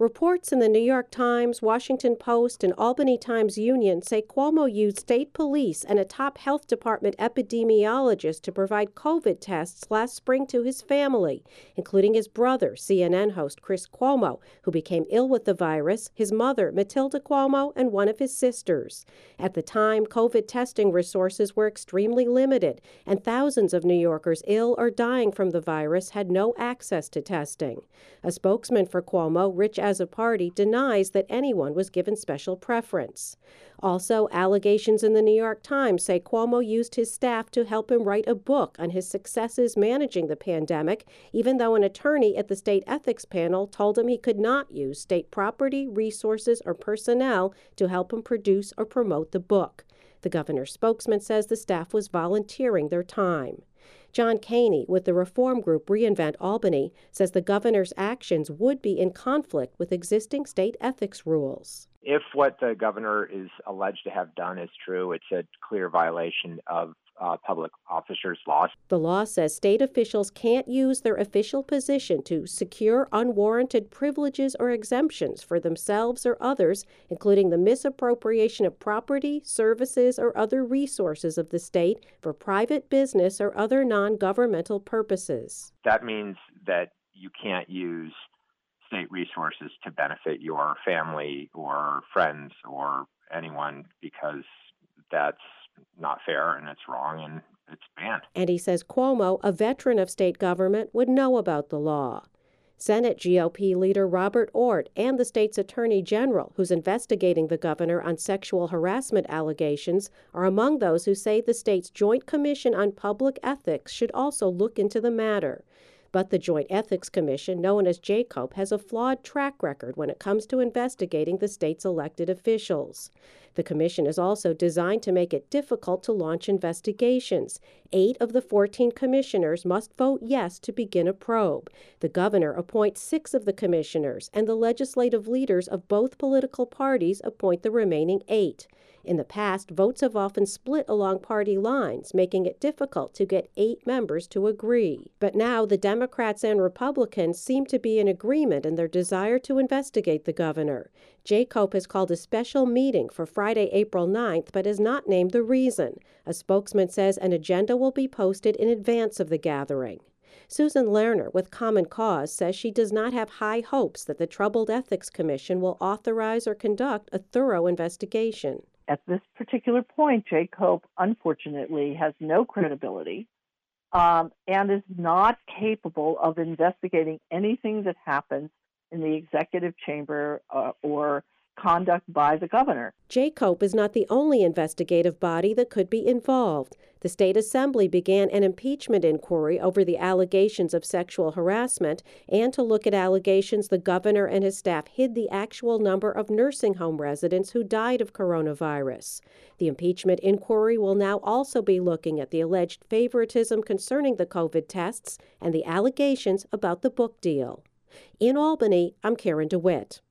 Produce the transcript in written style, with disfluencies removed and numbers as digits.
Reports in the New York Times, Washington Post, and Albany Times-Union say Cuomo used state police and a top health department epidemiologist to provide COVID tests last spring to his family, including his brother, CNN host Chris Cuomo, who became ill with the virus, his mother, Matilda Cuomo, and one of his sisters. At the time, COVID testing resources were extremely limited, and thousands of New Yorkers ill or dying from the virus had no access to testing. A spokesman for Cuomo, Rich Azzopardi, denies that anyone was given special preference. Also, allegations in the New York Times say Cuomo used his staff to help him write a book on his successes managing the pandemic, even though an attorney at the state ethics panel told him he could not use state property, resources, or personnel to help him produce or promote the book. The governor's spokesman says the staff was volunteering their time. John Caney, with the reform group Reinvent Albany, says the governor's actions would be in conflict with existing state ethics rules. If what the governor is alleged to have done is true, it's a clear violation of public officers' laws. The law says state officials can't use their official position to secure unwarranted privileges or exemptions for themselves or others, including the misappropriation of property, services, or other resources of the state for private business or other non-governmental purposes. That means that you can't use state resources to benefit your family or friends or anyone, because that's not fair and it's wrong and it's banned. And he says Cuomo, a veteran of state government, would know about the law. Senate GOP leader Robert Ortt and the state's attorney general, who's investigating the governor on sexual harassment allegations, are among those who say the state's Joint Commission on Public Ethics should also look into the matter. But the Joint Ethics Commission, known as JCOPE, has a flawed track record when it comes to investigating the state's elected officials. The commission is also designed to make it difficult to launch investigations. 8 of the 14 commissioners must vote yes to begin a probe. The governor appoints 6 of the commissioners, and the legislative leaders of both political parties appoint the remaining 8. In the past, votes have often split along party lines, making it difficult to get 8 members to agree. But now the Democrats and Republicans seem to be in agreement in their desire to investigate the governor. JCOPE has called a special meeting for Friday, April 9th, but has not named the reason. A spokesman says an agenda will be posted in advance of the gathering. Susan Lerner with Common Cause says she does not have high hopes that the Troubled Ethics Commission will authorize or conduct a thorough investigation. At this particular point, JCOPE, unfortunately, has no credibility and is not capable of investigating anything that happens in the executive chamber or conduct by the governor. JCOPE is not the only investigative body that could be involved. The State Assembly began an impeachment inquiry over the allegations of sexual harassment and to look at allegations the governor and his staff hid the actual number of nursing home residents who died of coronavirus. The impeachment inquiry will now also be looking at the alleged favoritism concerning the COVID tests and the allegations about the book deal. In Albany, I'm Karen DeWitt.